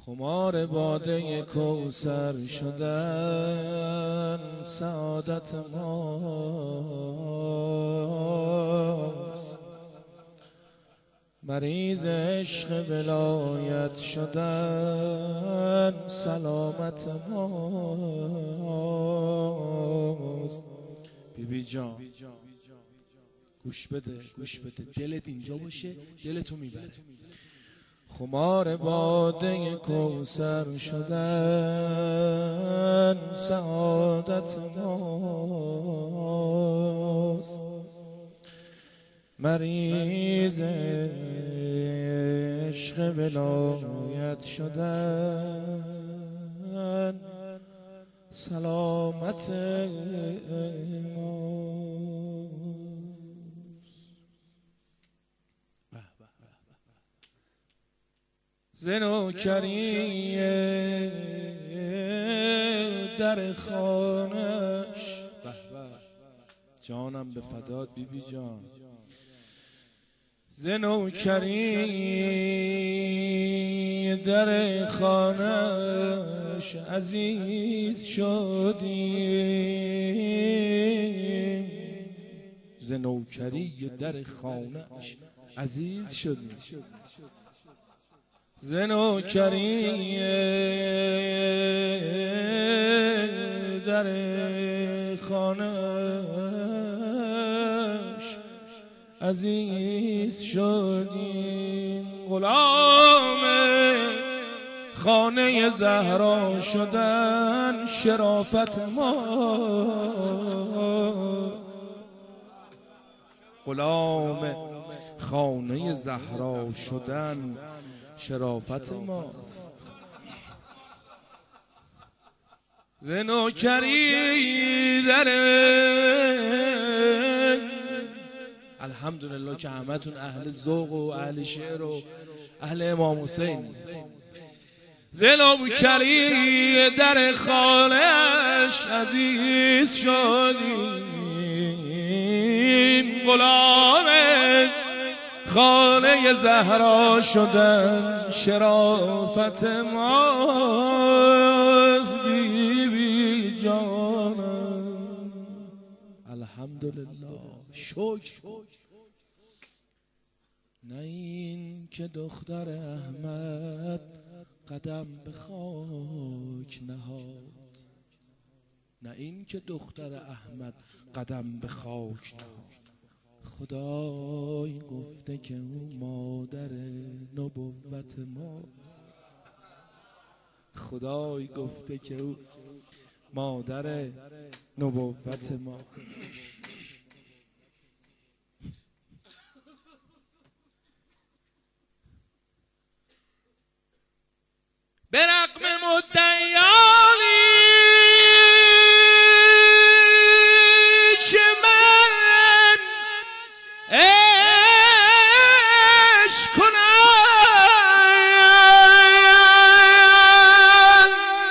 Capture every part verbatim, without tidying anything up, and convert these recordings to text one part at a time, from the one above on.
خمار باده کوثر شدن سعادت ماست، مریض عشق ولایت شدن سلامت ماست. بی بی جان گوش بده گوش بده، دلت اینجا باشه دلتو میبره. خمار باده کوثر شدن سعادت ماست، مریض عشق ولایت شدن سلامت ماست. ز نوکری در خانش، جانم به فدات بی بی جان، ز نوکری در خانش عزیز شدیم، ز نوکری در خانش عزیز شدیم، ز نوکری در خانش عزیز شدیم. غلام خانه زهرا شدن شرافت ما، غلام خانه زهرا شدن شرافت ماست. ز نوکری در الحمدلله که همتون اهل ذوق و اهل شعر و اهل امام حسین. ز نوکری در خانش عزیز شدیم، غلام خانه زهرا شدن شرافت ماست. بی بی جانم الحمدلله شکر. نه این که دختر احمد قدم به خاک نهاد، نه این که دختر احمد قدم به خاک نهاد، خدای گفته که او مادر نبوت ماست، خدای گفته که او مادر نبوت ماست. به رغم مدعیانی که من عشق کنم،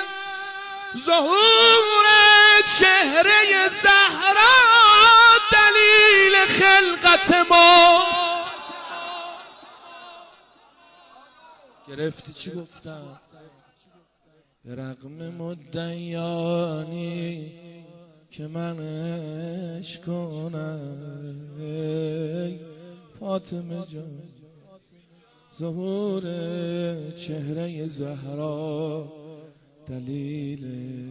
ظهور چهره زهرا دلیل خلقت ماست. گرفتی چی گفتم؟ به رغم مدعیانی که من عشق کنم ای فاطمه جان، ظهور چهره زهرا دلیل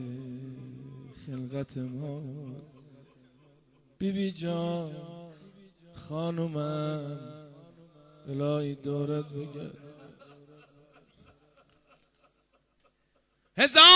خلقت ماست. بی بی جان خانومم الهی دورت بگرد، هزار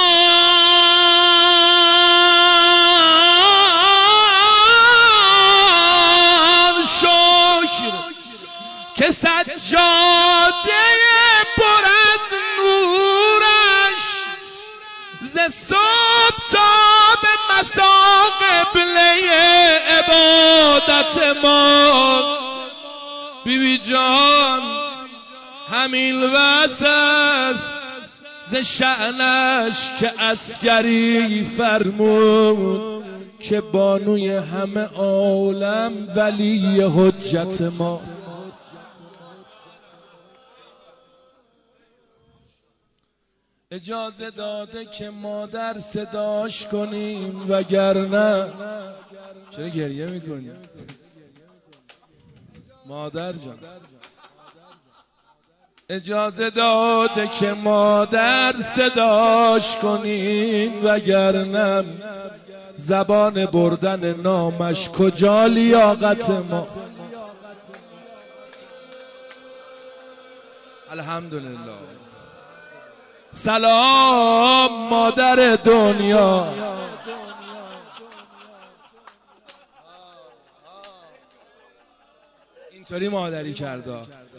شکر که سجاده پر از نورش ز صبح تا به مسا قبله عبادت ماست. بی بی جان همین واسه است ز شأنش که عسکری فرمود که بانوی همه عالم ولی حجت ماست. اجازه داده که مادر صداش کنیم وگرنه. چرا گریه میکنی؟ مادر جان اجازه داده که مادر صداش کنیم وگرنه زبان بردن نامش کجا لیاقت ما. الحمدلله. سلام مادر دنیا، اینطوری مادری کرده.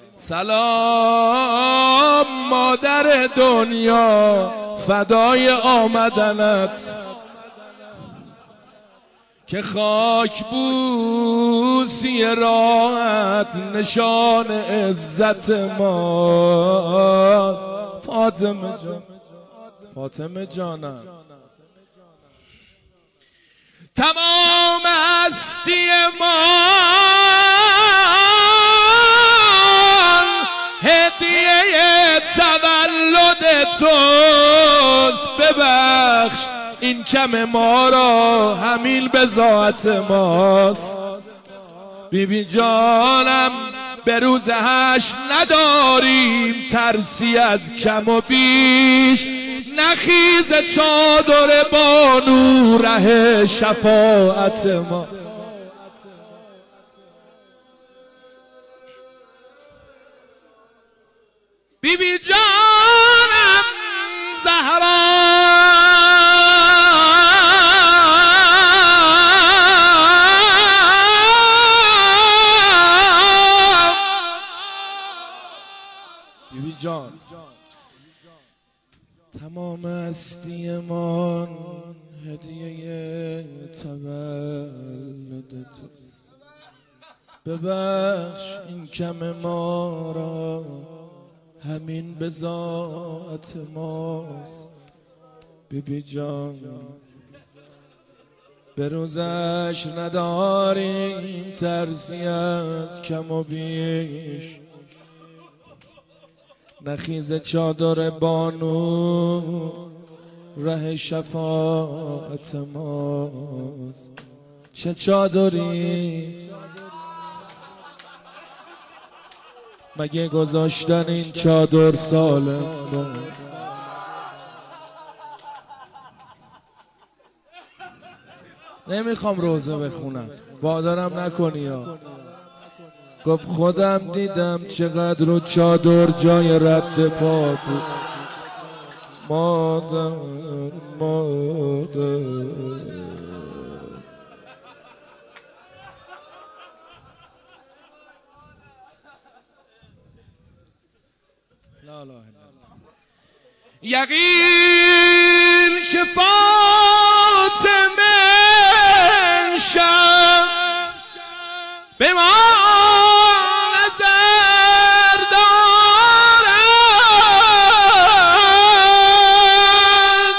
سلام مادر دنیا، فدای آمدنت که خاک بوسی راحت نشان عزت ماست. فاطمه جان، فاطمه جانم، تمام هستی مان هدیه تولد توست. ببخش این کم ما را همین به ذات ماست. بیبی جانم به روز حشر نداریم ترسی از کم و بیش، نخیز چادر بانو ره شفاعت ما. بیبی جانم زهرا جان، تمام هستی من هدیه تولد توست. ببخش این کم ما را همین به ذات ماست. بیبی جان به روزش نداریم ترسی از کم و بیش، نخیز چادر بانو ره شفاعت ماست. چه چادری مگه گذاشتن این چادر سالم؟ نمیخوام روزه بخونم، وادارم نکنی یا. گفت خودم دیدم چقدر رو چادر جای رد پا بود. مادر مادر لا لا یقین که فاطمه شب به ما نظر دارد.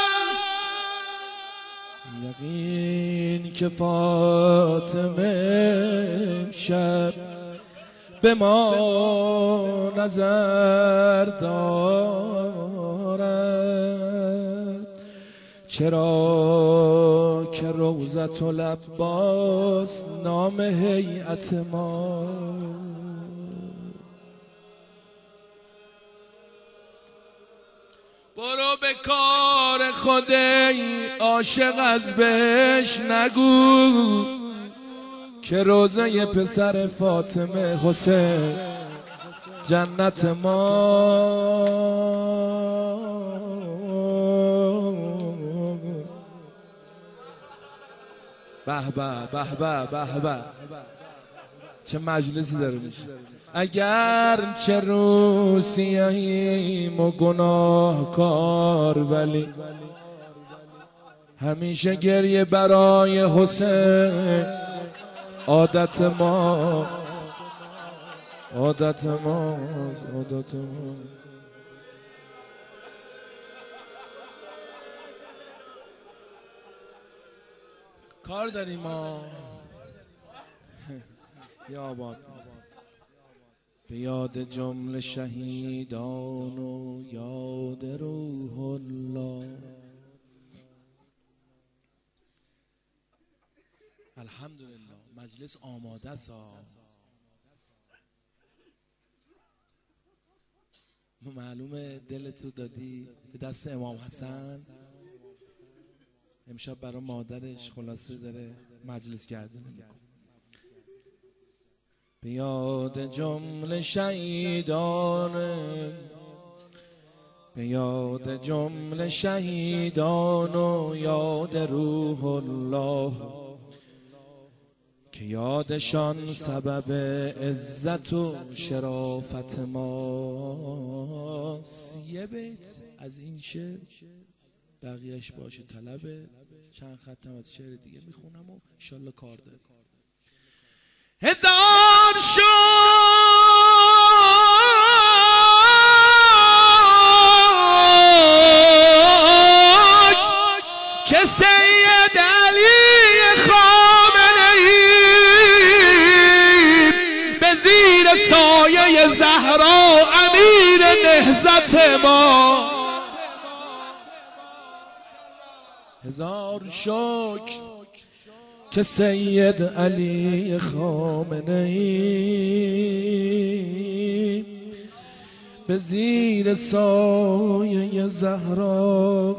یقین که فاطمه شب به ما نظر دارد. چرا که روضة العباس نام هیئت ما. برو به کار خود ای عاشق از بهش نگو که روزه پسر فاطمه حسین جنت ما. به به به به به به چه مجلسی داره میشه. اگر چه روسیه‌ایم و گناهکار ولی همیشه گریه برای حسین عادت ماست. عادت ماست عادت ماست. کار داریم ما یا آباد به یاد جمله شهیدان و یاد روح الحمدلله مجلس آماده است. معلومه دلتو دادی به دست امام حسن. امشب برای مادرش خلاصه داره مجلس گردون میکنه. به یاد جمله شهیدان، به یاد جمله شهیدان و یاد روح الله که یادشان سبب عزت و شرافت ماست. یه بیت از این شعر، بقیهش باشه طلبه. چند خطم از شعر دیگه میخونم و انشالله کار داره. هزار شکر که سید علی خامنه‌ای به زیر سایه زهرا امیر نهضت ما. هزار شکر که سید علی خامنه‌ای به زیر سایه زهرا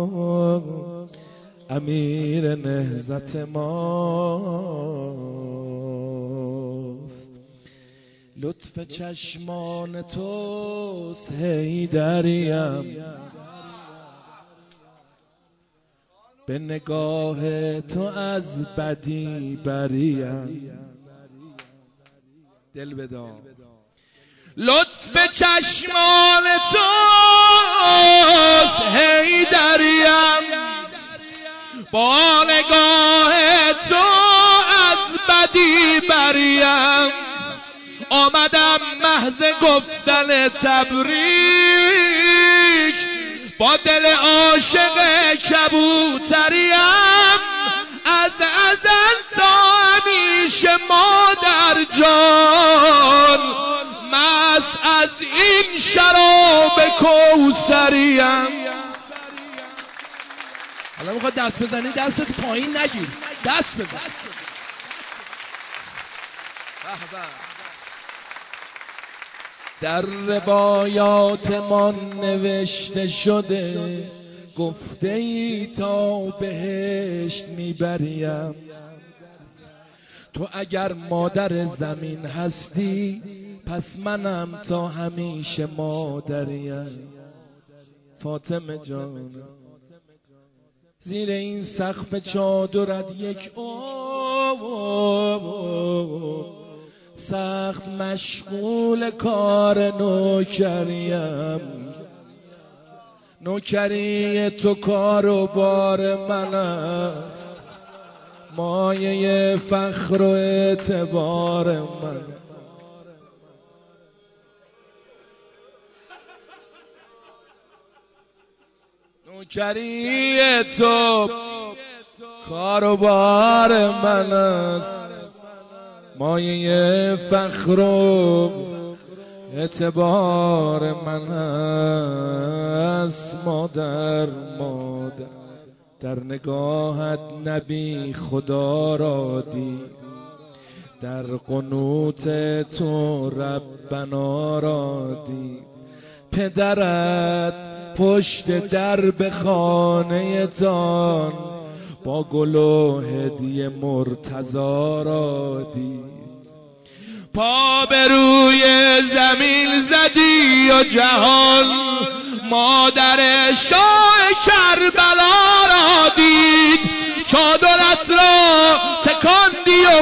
امیر نهضت ماست. لطف چشمان توست حیدریم، به نگاه تو از بدی بریم. دل بدار. لطف چشمان توست حیدریم، با نگاه تو از بدی بریم. آمدم محض گفتن تبریک، با دل عاشق کبوتریم. از ازل تا همیشه مادر جان، مست از این شراب کوثریم. حالا میخواد دست بزنی دستت پایین نگیر، دست بزن. در روایات ما نوشته شده، گفته ای تا بهشت میبریم. تو اگر مادر زمین هستی، پس منم تا همیشه مادریم. فاطمه جان، زیر این سقف چادرت یک عمر سخت مشغول کار نوکریم. نوکری تو کار و بار من است، مایه فخر و اعتبار من. نوکری تو کار و بار من است، مایه فخر و اعتبار من است. مادر مادر در نگاهت نبی خدا را دید، در قنوت تو ربنا را دید. پدرت پشت درب خانه تان، با گل و هدیه مرتضی را دید. پا به روی زمین زدی و جهان، مادر شاه کربلا را دید. چادرت را تکاندی و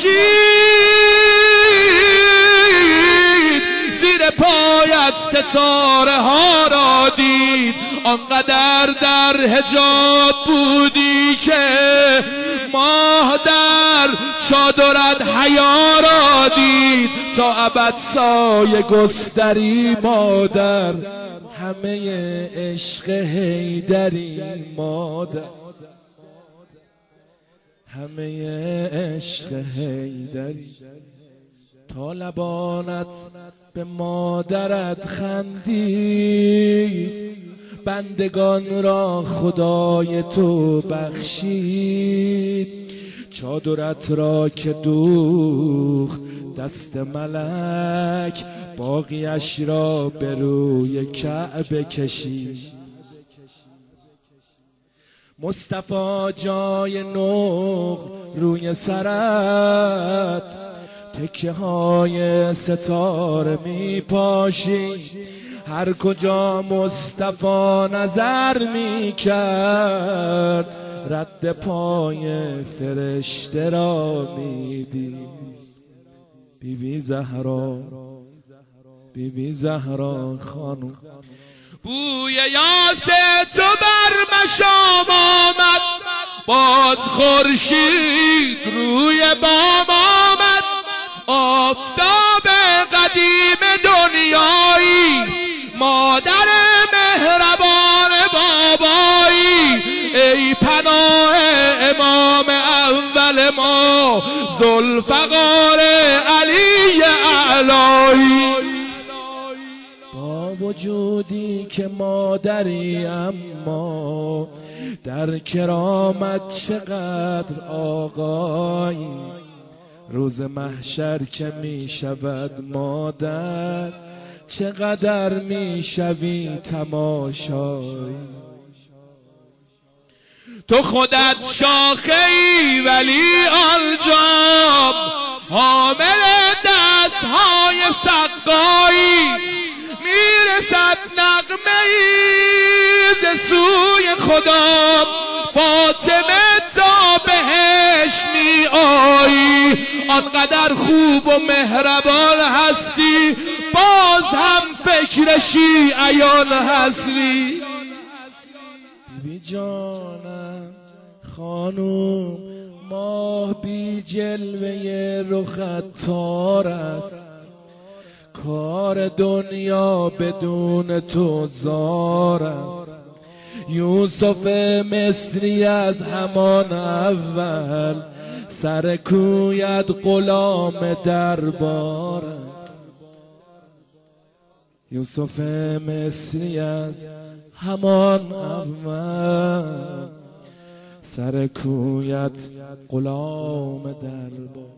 خورشید زیر پایت ستاره ها را دید. آنقدر در حجاب بودی که ماه در چادرت حیا را دید. تا ابد سایه گستری مادر، همه عشق حیدری مادر، همه عشق حیدری. تا لبانت به مادرت خندید، بندگان را خدای تو بخشید. چادرت را که دوخ دست ملک، باقیش را به روی کعبه کشید. مصطفی جای نقل روی سرت، تکه های ستاره می پاشید. هر کجا مصطفی نظر می کرد، رد پای فرشته را می دید. بی بی زهرا، بی بی زهرا خانم، بوی یاس تو بر مشام آمد، باز خورشید روی بام آمد. آفتاب قدیم دنیایی، مادر مهربان بابایی، ای پناه امام اول ما ذوالفقار علی اعلایی. با وجودی که مادری اما در کرامت چقدر آقایی، روز محشر که می شود مادر، چقدر می شوی تماشایی. تو خودت شاخه‌ای ولی آنجام، حامل دستهای سقایی. میرسد نغمه‌ای ز سوی خدا، فاطمه تا بهش می آیی. آنقدر خوب و مهربان هستی، باز هم فکر شیعیان هستی. بی جانم خانوم، ماه بی جلوه رخت تار است. کار دنیا بدون تو زار است. یوسف مصری از همان اول، سر کویت غلام دربار است. یوسف مصری از همان اول، سر کویت غلام دربار.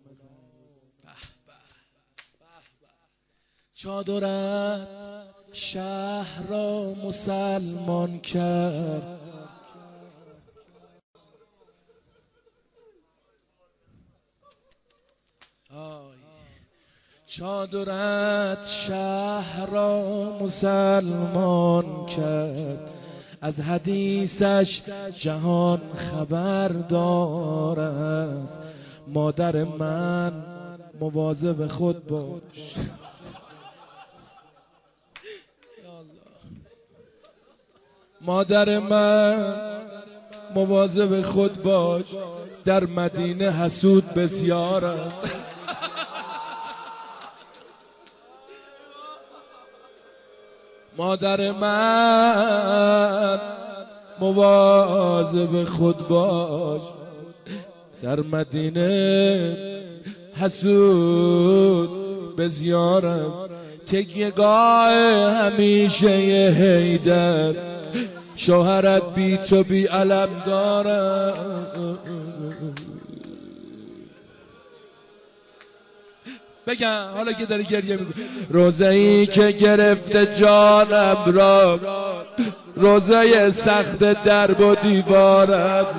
چادرت شهر را مسلمان کرد، چادرت شهر را مسلمان کرد. از حدیثش جهان خبردار است. مادر من مواظب خود باش، مادر من مواظب خود باش، در مدینه حسود بسیار است. مادر من مواظب خود باش، در مدینه حسود بسیار است. تکیه‌گاه همیشه حیدر، شوهرت بی تو بی علم داره. بگم حالا که داری گریه میکنی، روزه‌ای که گرفته جانم را، روزه سخت درب و دیوار است.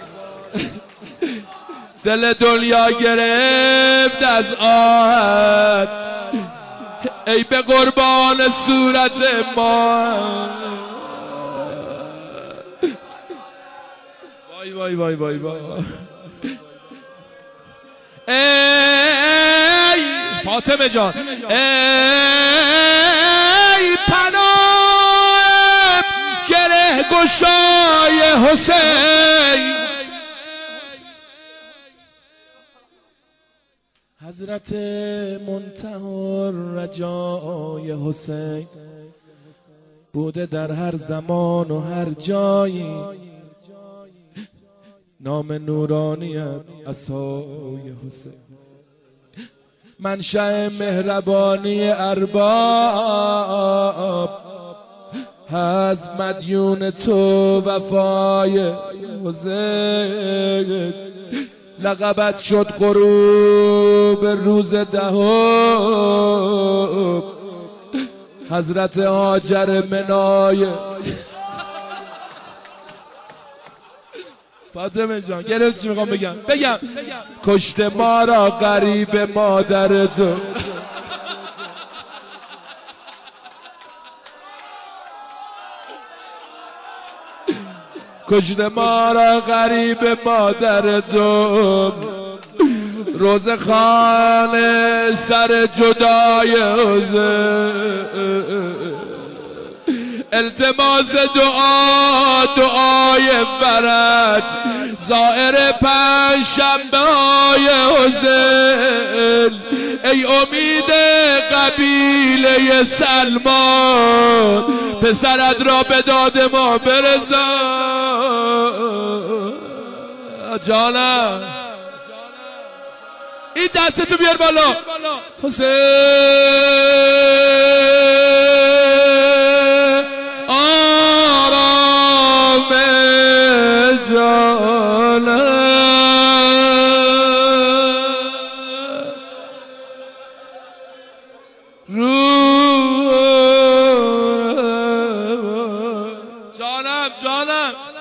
دل دنیا گرفت از آهت، ای به قربان صورت ما. وای وای وای وای وای. ای فاطمه جان، ای پناه گره گشای حسین. حضرت منتهی رجای حسین بوده در هر زمان و هر جایی. نام نورانیت عصای حسین، منشأ مهربانی ارباب، از مدیون تو وفای حسین. لقبت شد غروب روز دهم حضرت هاجر منای. فاطمه جان گرفت چی میخوام بگم بگم کشت ما را غریب مادر تو. کشت ما را غریب مادر تو روز خانه سر جدای حسین. التماس دعا دعای فرج زائر پنجشنبه های حسین. ای امید قبیله سلمان پسرت را به داد ما برسان. جانم این دستتو بیار بالا حسین. آرام جانم جانم جانم